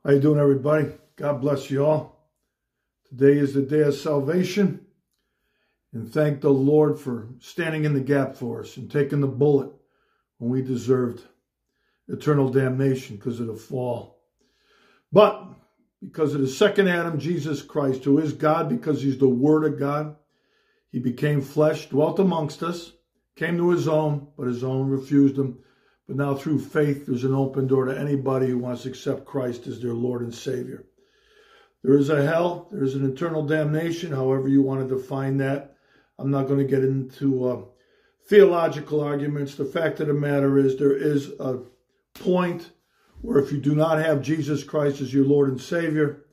How you doing, everybody? God bless you all. Today is the day of salvation, and thank the Lord for standing in the gap for us and taking the bullet when we deserved eternal damnation because of the fall. But because of the second Adam, Jesus Christ, who is God because he's the Word of God, he became flesh, dwelt amongst us, came to his own, but his own refused him. But now through faith, there's an open door to anybody who wants to accept Christ as their Lord and Savior. There is a hell. There is an eternal damnation, however you want to define that. I'm not going to get into theological arguments. The fact of the matter is there is a point where if you do not have Jesus Christ as your Lord and Savior,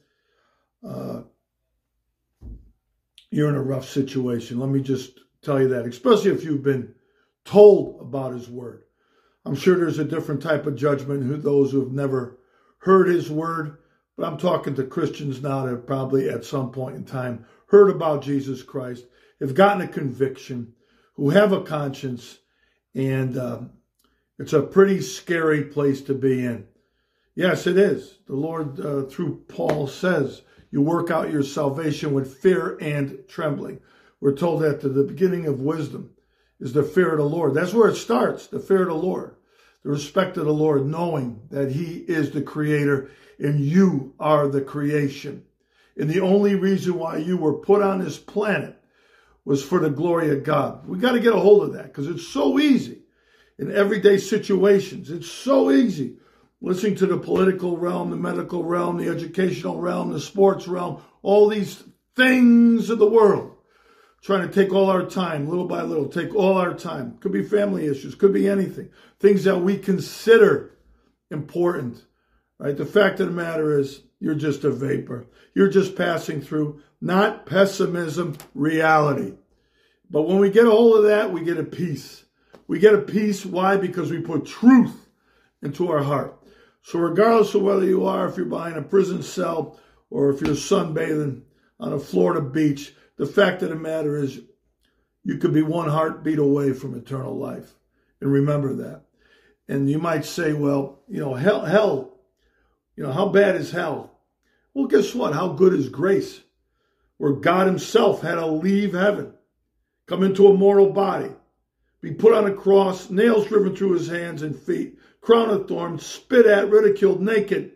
you're in a rough situation. Let me just tell you that, especially if you've been told about his word. I'm sure there's a different type of judgment who those who have never heard his word, but I'm talking to Christians now that have probably at some point in time heard about Jesus Christ, have gotten a conviction, who have a conscience, and it's a pretty scary place to be in. Yes, it is. The Lord, through Paul, says you work out your salvation with fear and trembling. We're told that the beginning of wisdom is the fear of the Lord. That's where it starts, the fear of the Lord. The respect of the Lord, knowing that he is the creator and you are the creation. And the only reason why you were put on this planet was for the glory of God. We got to get a hold of that because it's so easy in everyday situations. It's so easy listening to the political realm, the medical realm, the educational realm, the sports realm, all these things of the world. Trying to take all our time, little by little, take all our time. Could be family issues, could be anything. Things that we consider important, right? The fact of the matter is you're just a vapor. You're just passing through, not pessimism, reality. But when we get a hold of that, we get a peace. We get a peace. Why? Because we put truth into our heart. So regardless of whether you are, if you're behind a prison cell or if you're sunbathing on a Florida beach, the fact of the matter is you could be one heartbeat away from eternal life. And remember that. And you might say, well, hell, how bad is hell? Well, guess what? How good is grace? Where God himself had to leave heaven, come into a mortal body, be put on a cross, nails driven through his hands and feet, crown of thorns, spit at, ridiculed, naked.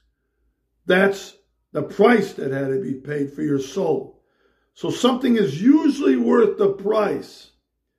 That's the price that had to be paid for your soul. So something is usually worth the price.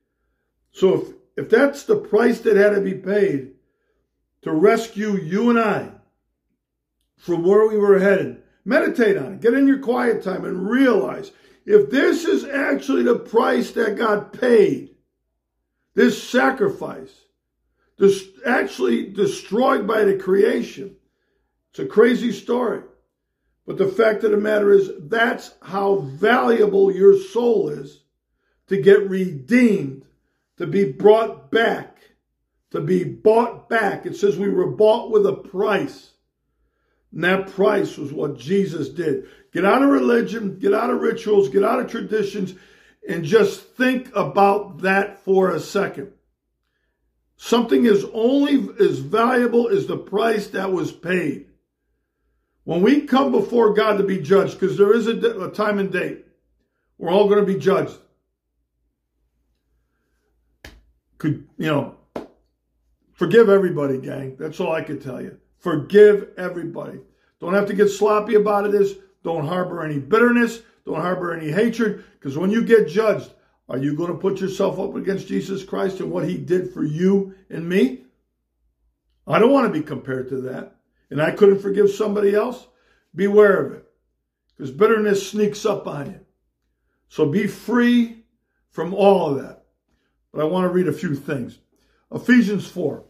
So if that's the price that had to be paid to rescue you and I from where we were headed, meditate on it. Get in your quiet time and realize if this is actually the price that God paid, this sacrifice, this actually destroyed by the creation. It's a crazy story. But the fact of the matter is, that's how valuable your soul is to get redeemed, to be brought back, to be bought back. It says we were bought with a price. And that price was what Jesus did. Get out of religion, get out of rituals, get out of traditions, and just think about that for a second. Something is only as valuable as the price that was paid. When we come before God to be judged, because there is a time and date, we're all going to be judged. Forgive everybody, gang. That's all I can tell you. Forgive everybody. Don't have to get sloppy about it. Don't harbor any bitterness. Don't harbor any hatred. Because when you get judged, are you going to put yourself up against Jesus Christ and what he did for you and me? I don't want to be compared to that. And I couldn't forgive somebody else, beware of it. Because bitterness sneaks up on you. So be free from all of that. But I want to read a few things. Ephesians 4.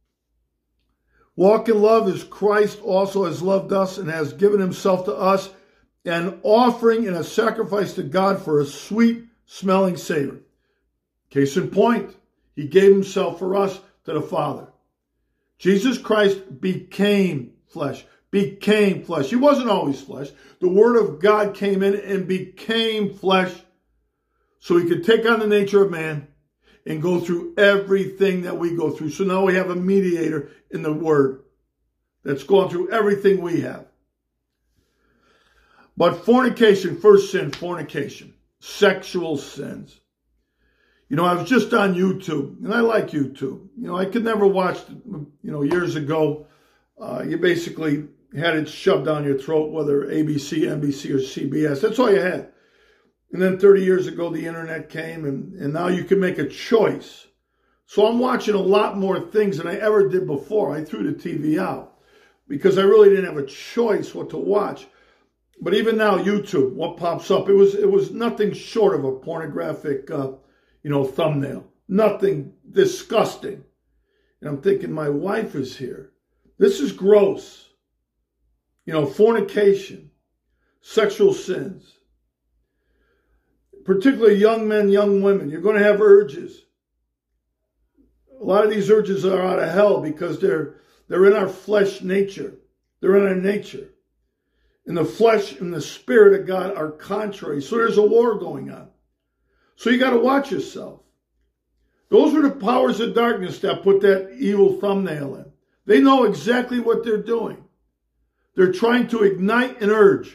Walk in love as Christ also has loved us and has given himself to us, an offering and a sacrifice to God for a sweet-smelling savor. Case in point, he gave himself for us to the Father. Jesus Christ became flesh. Became flesh. He wasn't always flesh. The Word of God came in and became flesh so he could take on the nature of man and go through everything that we go through. So now we have a mediator in the Word that's gone through everything we have. But fornication, first sin, fornication, sexual sins. You know, I was just on YouTube, and I like YouTube. You know, I could never watch, years ago, you basically had it shoved down your throat, whether ABC, NBC, or CBS. That's all you had. And then 30 years ago, the internet came, and now you can make a choice. So I'm watching a lot more things than I ever did before. I threw the TV out because I really didn't have a choice what to watch. But even now, YouTube, what pops up, it was nothing short of a pornographic, thumbnail. Nothing disgusting. And I'm thinking, my wife is here. This is gross. Fornication, sexual sins. Particularly young men, young women. You're going to have urges. A lot of these urges are out of hell because they're in our flesh nature. They're in our nature. And the flesh and the spirit of God are contrary. So there's a war going on. So you got to watch yourself. Those are the powers of darkness that put that evil thumbnail in. They know exactly what they're doing. They're trying to ignite an urge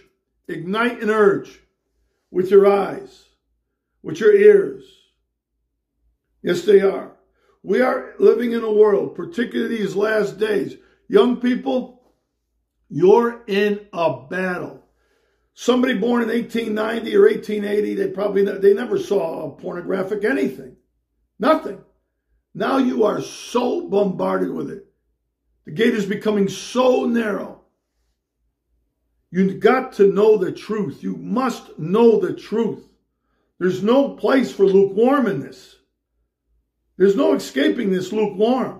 with your eyes, with your ears. Yes, they are. We are living in a world, particularly these last days. Young people, you're in a battle. Somebody born in 1890 or 1880, they never saw a pornographic anything. Nothing. Now you are so bombarded with it. The gate is becoming so narrow. You've got to know the truth. You must know the truth. There's no place for lukewarm in this. There's no escaping this lukewarm.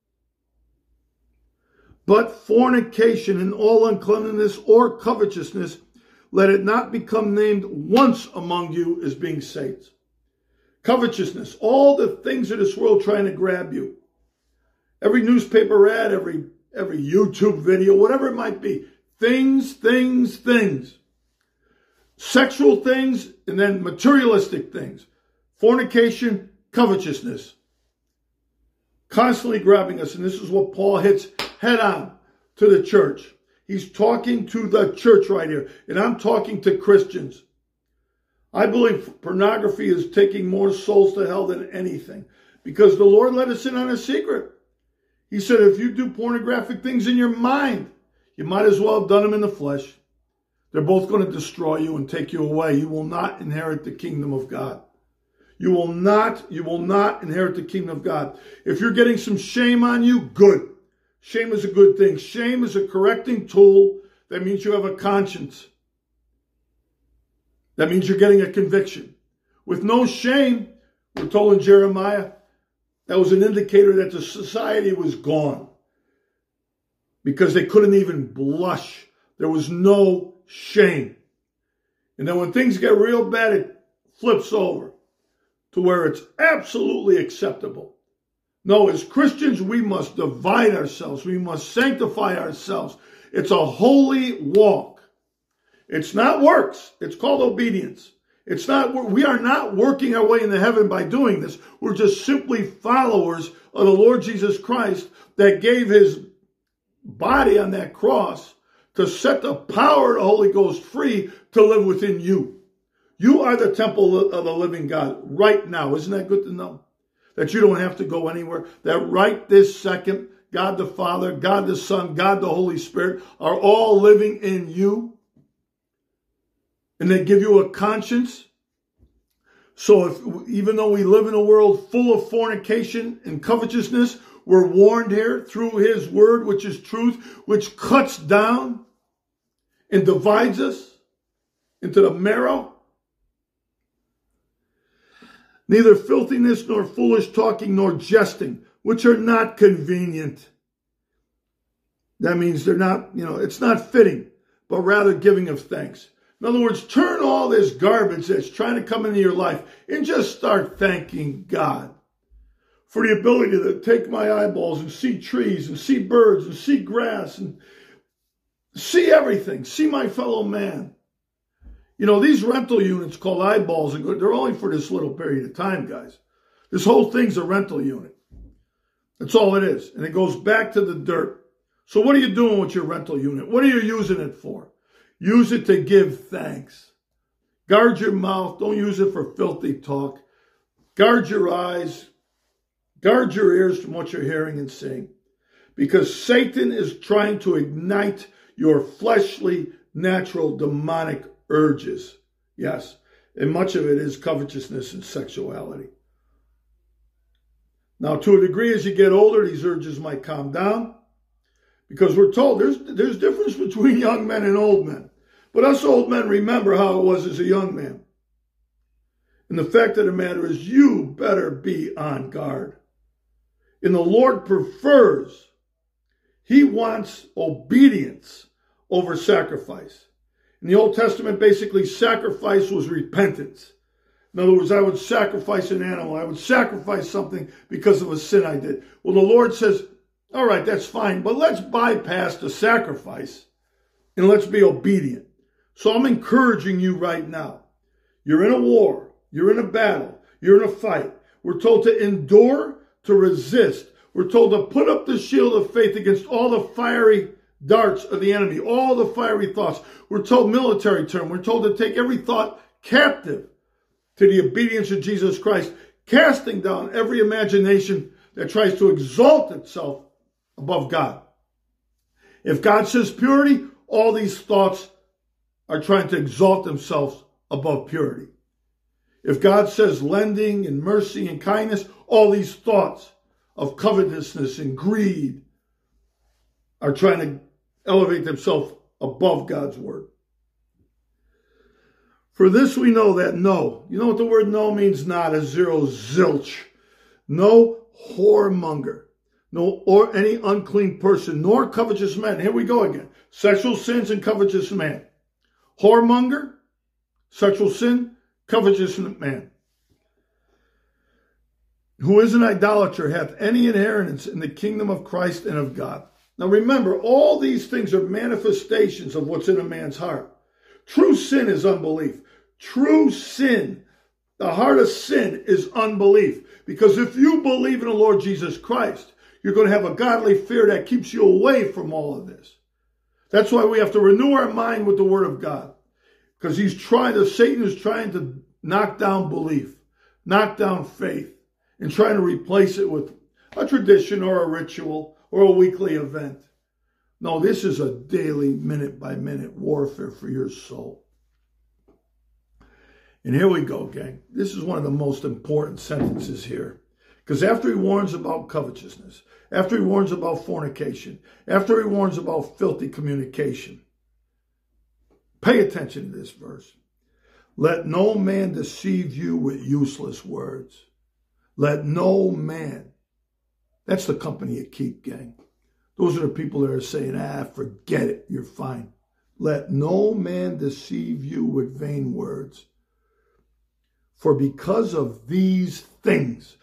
But fornication and all uncleanness or covetousness, let it not become named once among you as being saints. Covetousness, all the things of this world trying to grab you. Every newspaper ad, every YouTube video, whatever it might be. Things. Sexual things and then materialistic things. Fornication, covetousness. Constantly grabbing us. And this is what Paul hits head on to the church. He's talking to the church right here. And I'm talking to Christians. I believe pornography is taking more souls to hell than anything. Because the Lord let us in on a secret. He said, if you do pornographic things in your mind, you might as well have done them in the flesh. They're both going to destroy you and take you away. You will not inherit the kingdom of God. You will not inherit the kingdom of God. If you're getting some shame on you, good. Shame is a good thing. Shame is a correcting tool. That means you have a conscience. That means you're getting a conviction. With no shame, we're told in Jeremiah, that was an indicator that the society was gone. Because they couldn't even blush. There was no shame. And then when things get real bad, it flips over to where it's absolutely acceptable. No, as Christians, we must divide ourselves. We must sanctify ourselves. It's a holy walk. It's not works. It's called obedience. We are not working our way into heaven by doing this. We're just simply followers of the Lord Jesus Christ that gave his body on that cross to set the power of the Holy Ghost free to live within you. You are the temple of the living God right now. Isn't that good to know? That you don't have to go anywhere. That right this second, God the Father, God the Son, God the Holy Spirit are all living in you. And they give you a conscience. So even though we live in a world full of fornication and covetousness, we're warned here through his word, which is truth, which cuts down and divides us into the marrow. Neither filthiness, nor foolish talking, nor jesting, which are not convenient. That means they're not, it's not fitting, but rather giving of thanks. In other words, turn all this garbage that's trying to come into your life and just start thanking God for the ability to take my eyeballs and see trees and see birds and see grass and see everything, see my fellow man. These rental units called eyeballs, they're only for this little period of time, guys. This whole thing's a rental unit. That's all it is. And it goes back to the dirt. So what are you doing with your rental unit? What are you using it for? Use it to give thanks. Guard your mouth. Don't use it for filthy talk. Guard your eyes. Guard your ears from what you're hearing and seeing. Because Satan is trying to ignite your fleshly, natural, demonic urges. Yes. And much of it is covetousness and sexuality. Now, to a degree, as you get older, these urges might calm down. Because we're told there's difference between young men and old men. But us old men remember how it was as a young man. And the fact of the matter is, you better be on guard. And the Lord prefers, he wants obedience over sacrifice. In the Old Testament, basically, sacrifice was repentance. In other words, I would sacrifice an animal. I would sacrifice something because of a sin I did. Well, the Lord says, all right, that's fine, but let's bypass the sacrifice and let's be obedient. So I'm encouraging you right now. You're in a war. You're in a battle. You're in a fight. We're told to endure, to resist. We're told to put up the shield of faith against all the fiery darts of the enemy, all the fiery thoughts. We're told, military term, we're told to take every thought captive to the obedience of Jesus Christ, casting down every imagination that tries to exalt itself above God. If God says purity, all these thoughts are trying to exalt themselves above purity. If God says lending and mercy and kindness, all these thoughts of covetousness and greed are trying to elevate themselves above God's word. For this we know that no. You know what the word no means? Not, a zero, zilch. No whoremonger. No, or any unclean person, nor covetous man. Here we go again. Sexual sins and covetous man. Whoremonger, sexual sin, covetous man. Who is an idolater hath any inheritance in the kingdom of Christ and of God. Now remember, all these things are manifestations of what's in a man's heart. True sin is unbelief. True sin, the heart of sin is unbelief. Because if you believe in the Lord Jesus Christ, you're going to have a godly fear that keeps you away from all of this. That's why we have to renew our mind with the word of God. Because Satan is trying to knock down belief, knock down faith, and trying to replace it with a tradition or a ritual or a weekly event. No, this is a daily, minute-by-minute warfare for your soul. And here we go, gang. This is one of the most important sentences here. Because after he warns about covetousness, after he warns about fornication, after he warns about filthy communication, pay attention to this verse. Let no man deceive you with useless words. Let no man. That's the company you keep, gang. Those are the people that are saying, forget it, you're fine. Let no man deceive you with vain words. For because of these things,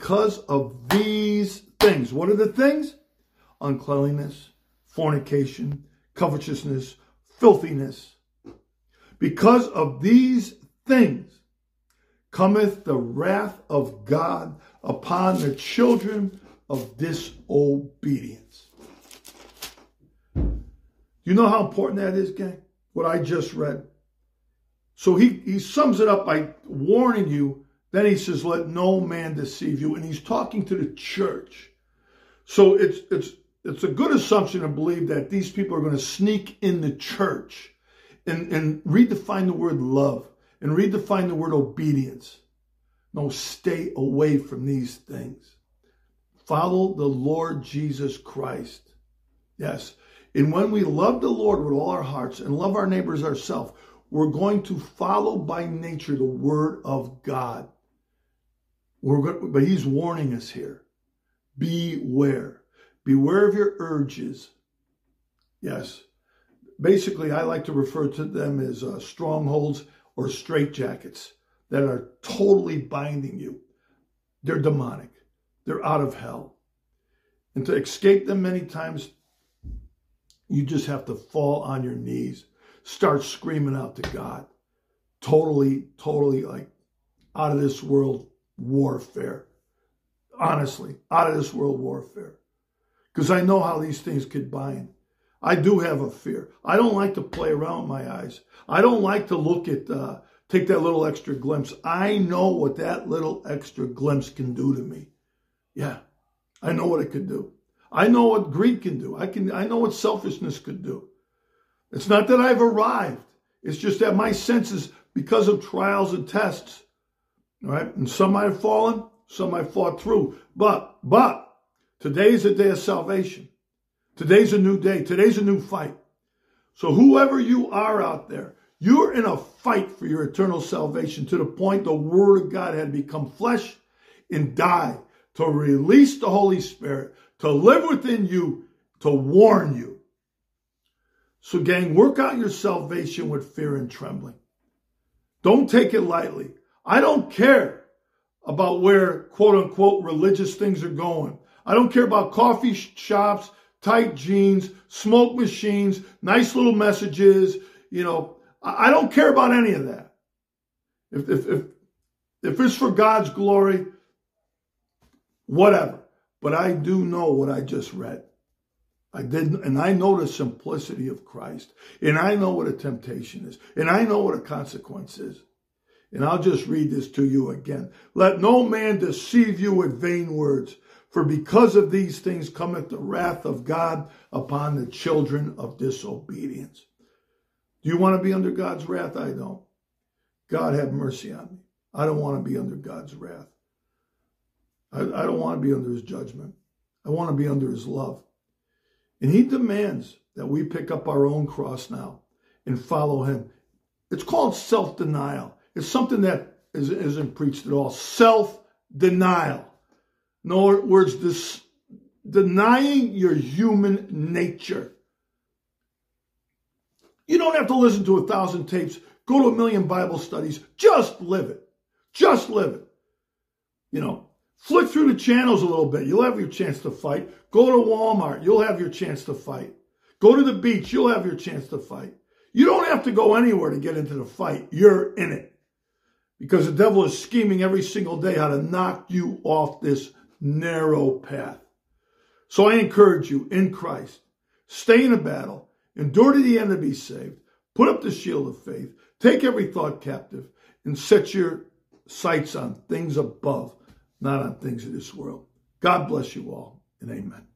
what are the things? Uncleanliness, fornication, covetousness, filthiness. Because of these things cometh the wrath of God upon the children of disobedience. You know how important that is, gang? What I just read. So he sums it up by warning you. Then he says, let no man deceive you. And he's talking to the church. So it's a good assumption to believe that these people are going to sneak in the church and redefine the word love and redefine the word obedience. No, stay away from these things. Follow the Lord Jesus Christ. Yes. And when we love the Lord with all our hearts and love our neighbors ourselves, we're going to follow by nature the word of God. But he's warning us here. Beware. Beware of your urges. Yes. Basically, I like to refer to them as strongholds or straitjackets that are totally binding you. They're demonic. They're out of hell. And to escape them many times, you just have to fall on your knees. Start screaming out to God. Totally like out of this world warfare. Honestly, out of this world warfare. Because I know how these things could bind. I do have a fear. I don't like to play around with my eyes. I don't like to look at, take that little extra glimpse. I know what that little extra glimpse can do to me. Yeah, I know what it could do. I know what greed can do. I know what selfishness could do. It's not that I've arrived. It's just that my senses, because of trials and tests, all right, and some I've fallen, some I've fought through. But today's a day of salvation. Today's a new day. Today's a new fight. So whoever you are out there, you're in a fight for your eternal salvation to the point the Word of God had become flesh and die to release the Holy Spirit, to live within you, to warn you. So gang, work out your salvation with fear and trembling. Don't take it lightly. I don't care about where, quote unquote, religious things are going. I don't care about coffee shops, tight jeans, smoke machines, nice little messages. You know, I don't care about any of that. If it's for God's glory, whatever. But I do know what I just read. I didn't, and I know the simplicity of Christ. And I know what a temptation is. And I know what a consequence is. And I'll just read this to you again. Let no man deceive you with vain words, for because of these things cometh the wrath of God upon the children of disobedience. Do you want to be under God's wrath? I don't. God have mercy on me. I don't want to be under God's wrath. I don't want to be under his judgment. I want to be under his love. And he demands that we pick up our own cross now and follow him. It's called self-denial. It's something that isn't preached at all. Self-denial. In other words, denying your human nature. You don't have to listen to 1,000 tapes. Go to 1,000,000 Bible studies. Just live it. Just live it. You know, flick through the channels a little bit. You'll have your chance to fight. Go to Walmart. You'll have your chance to fight. Go to the beach. You'll have your chance to fight. You don't have to go anywhere to get into the fight. You're in it. Because the devil is scheming every single day how to knock you off this narrow path. So I encourage you in Christ, stay in a battle, endure to the end to be saved, put up the shield of faith, take every thought captive, and set your sights on things above, not on things of this world. God bless you all, and amen.